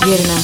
Вірна.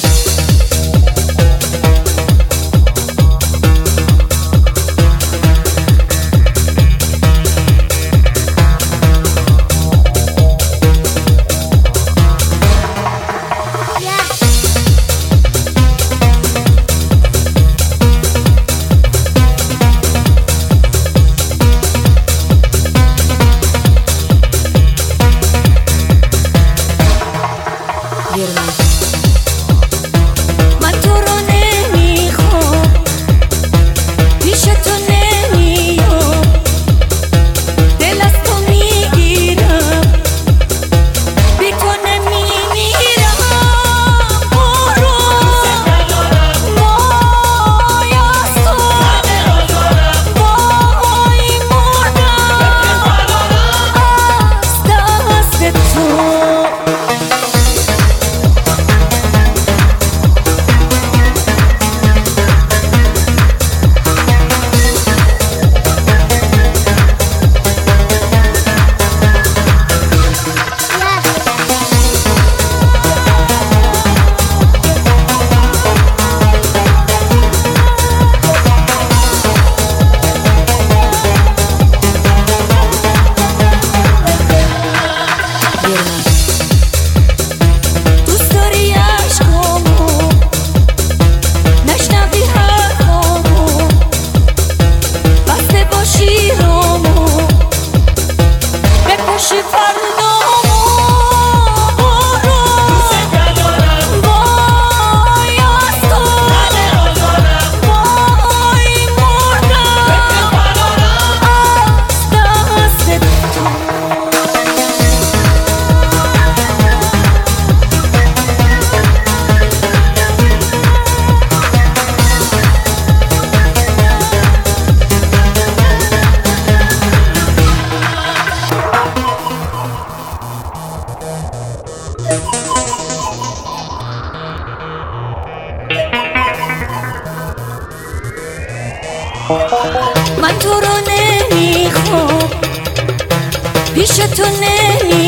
من تو رو نمیخوام، پیش تو نمیام، دل از تو میگیرم، بی تو نمیمیرم. برو وای از تو، وای مردم از دست تو. دوست داری عشقامو نشنوی حرفامو، بسته باشی رامو بپوشی فردامو. برو وای از تو، وای مردم از دست تو. من تو رو نمیخوام، پیش تو نمیام.